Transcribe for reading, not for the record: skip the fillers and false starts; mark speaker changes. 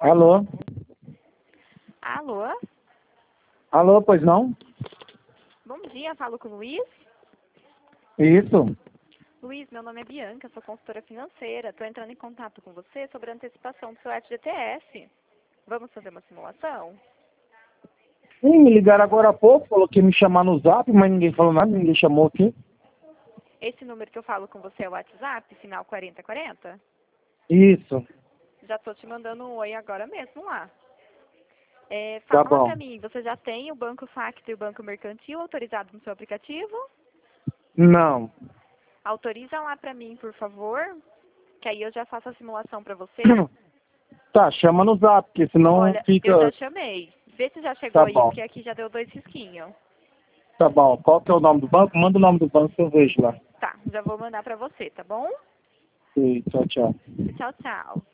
Speaker 1: Alô?
Speaker 2: Alô?
Speaker 1: Alô, pois não?
Speaker 2: Bom dia, falo com o Luiz.
Speaker 1: Isso.
Speaker 2: Luiz, meu nome é Bianca, sou consultora financeira. Estou entrando em contato com você sobre a antecipação do seu FGTS. Vamos fazer uma simulação?
Speaker 1: Sim, me ligaram agora há pouco, falou que ia me chamar no Zap, mas ninguém falou nada, ninguém chamou aqui.
Speaker 2: Esse número que eu falo com você é o WhatsApp, final 4040?
Speaker 1: Isso.
Speaker 2: Já estou te mandando um oi agora mesmo lá.
Speaker 1: Tá
Speaker 2: Fala
Speaker 1: bom.
Speaker 2: para mim, você já tem o Banco Facto e o Banco Mercantil autorizados no seu aplicativo?
Speaker 1: Não.
Speaker 2: Autoriza lá para mim, por favor, que aí eu já faço a simulação para você.
Speaker 1: Tá, chama no Zap, porque senão
Speaker 2: Olha,
Speaker 1: fica...
Speaker 2: eu já chamei. Vê se já chegou
Speaker 1: Tá
Speaker 2: aí,
Speaker 1: bom.
Speaker 2: porque aqui já deu 2 risquinhos.
Speaker 1: Tá bom. Qual que é o nome do banco? Manda o nome do banco que eu vejo lá.
Speaker 2: Tá, já vou mandar pra você, tá bom?
Speaker 1: Sim, tchau, tchau.
Speaker 2: Tchau, tchau.